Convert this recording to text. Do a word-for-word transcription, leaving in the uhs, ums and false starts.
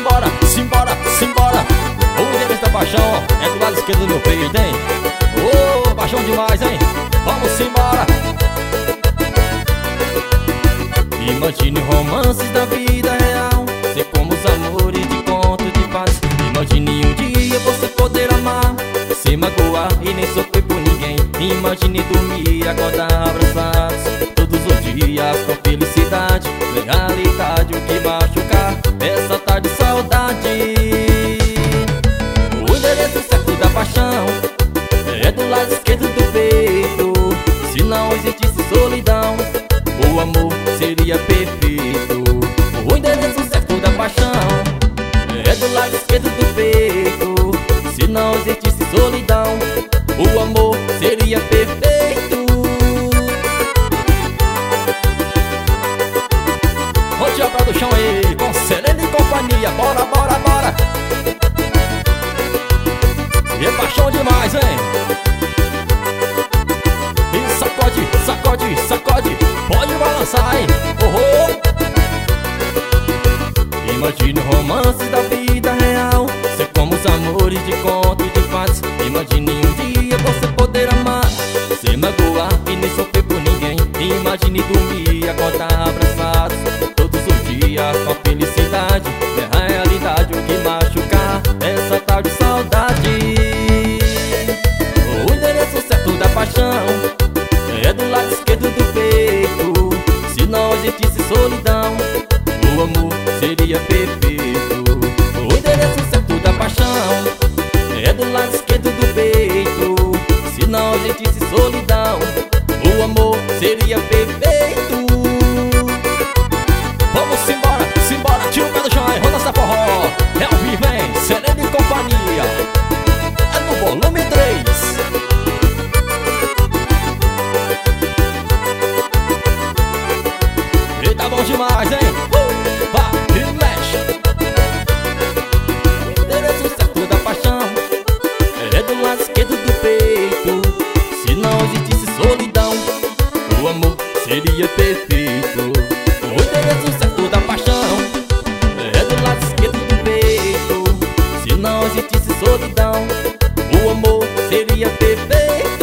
simbora, simbora, simbora. O endereço da paixão é do lado esquerdo do meu peito, hein? Ô, oh, paixão demais, hein? Vamos embora. Imagine romances da vida real, ser como os amores de conto de fadas. Imagine um dia você poder amar, sem magoar e nem sofrer por ninguém. Imagine dormir e acordar abraçados todos os dias com felicidade, realidade, o que machucar essa tarde de saudade. O endereço certo da paixão é do lado esquerdo do peito. Se não existisse solidão, o amor seria perfeito. O endereço certo da paixão é do lado esquerdo do peito. Se não existisse solidão, o amor seria perfeito. Vou tirar pra do chão aí, com Serena e companhia. Bora, bora, bora. E é paixão demais, hein? E sacode, sacode, sacode. Pode balançar, hein? Oh, oh. Imagine romances da vida real, ser como os amores de conto de fadas. Imagine um dia você poder amar, sem magoar e nem sofrer por ninguém. Imagine dormir e acordar abraçados todos os dias com felicidade, é a realidade, o que machucar essa tal de saudade. O endereço certo da paixão é do lado esquerdo do peito. Se não existisse solidão, o amor seria perfeito. O endereço certo da paixão é do lado esquerdo do peito. Se não existisse solidão, o amor seria perfeito. Vamos embora, simbora, tira o pé do chão e roda essa forró. É ao vivo, hein? Serena e companhia. É no volume três. E tá bom demais, hein? Uh, vai e mexe. O endereço certo da paixão é do lado esquerdo do peito. Se não existisse solidão, o amor seria perfeito. O endereço certo da paixão é do lado esquerdo do peito. Se não existisse solidão, o amor seria perfeito.